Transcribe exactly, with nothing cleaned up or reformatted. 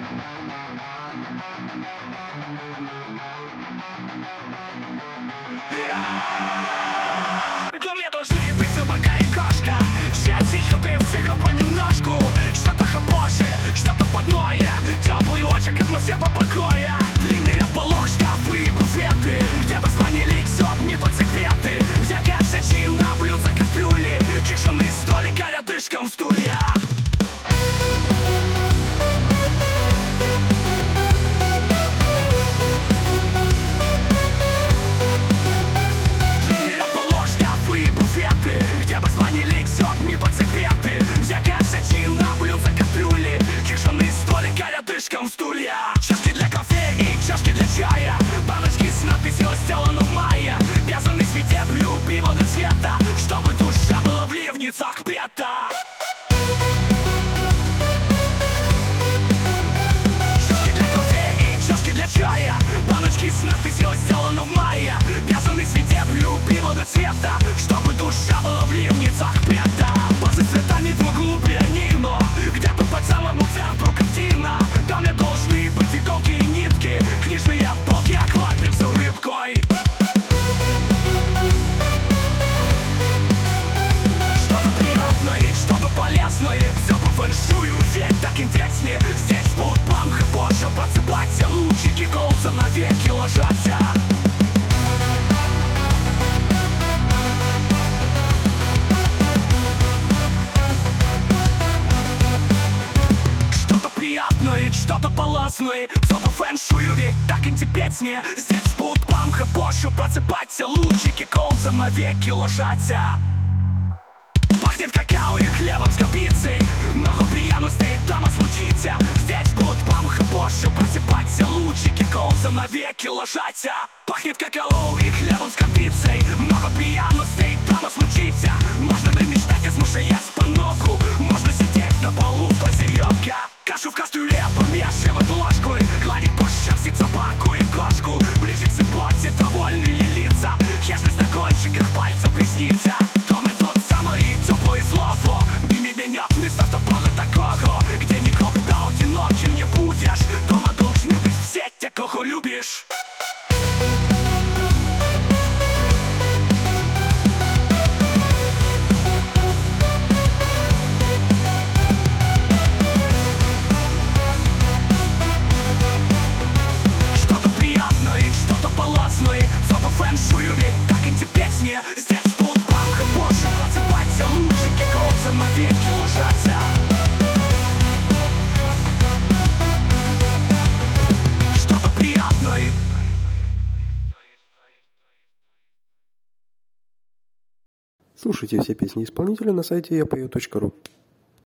Мне должны быть собака и кошка. Счастье, ты всех понемножку. Что-то хорошее, что-то подное. Теплый очаг, атмосфера покоя. Длинные полоска, шкафы, буфеты. Где позвонили, все, не тот секреты. Всякая всячина, блюдца, кастрюли. Кишеный столик, а рядышком стулья. Стулья, чашки для кофе и чашки для чая. Баночки с надписью «Сделано в мае». Вязаный свитер, пиво до цвета, чтобы душа была в ливницах пета. Чашки для кофе и чашки для чая. Баночки с надписью «Сделано в мае». Вязаный свитер, пиво до цвета, чтобы душа была в ливницах пета. Базы с цветами в углу пианино, где-то по самому центру картина. Там мне должны быть иголки и нитки, книжные полки, аквариум с улыбкой. Что-то приятное, что-то полезное, все по фэншую, ведь так интереснее. Здесь будут памха, позже просыпаться, лучики голца навеки ложатся. Что-то полезное, все по фэншую, ведь так интереснее. Здесь будут памха, позже просыпаться, лучики колца навеки ложатся. Пахнет какао и хлебом с копицей, много приятностей там случится. Здесь будут памха, позже просыпаться, лучики колца навеки ложатся. Пахнет какао и хлебом с копицей, много приятностей там случится. Можно мечтать, измушаясь по ногу, можно сидеть на полу посередка. Кашу в кастрюле помешивать ложкой, гладить по шерсти собаку и кошку. Ближе к сыпоте довольные лица, хищность на кончиках пальцев приснится. Дом и тот самый теплое слово, мимо меня место было такого, где никогда одиноким не будешь. Дома должны быть все те, кого любишь. Фэншую, ведь так интереснее. Здесь будут памха, позже просыпаться, лучики колца навеки ложатся. Что-то приятное. Слушайте все песни исполнителя на сайте я пою точка ру.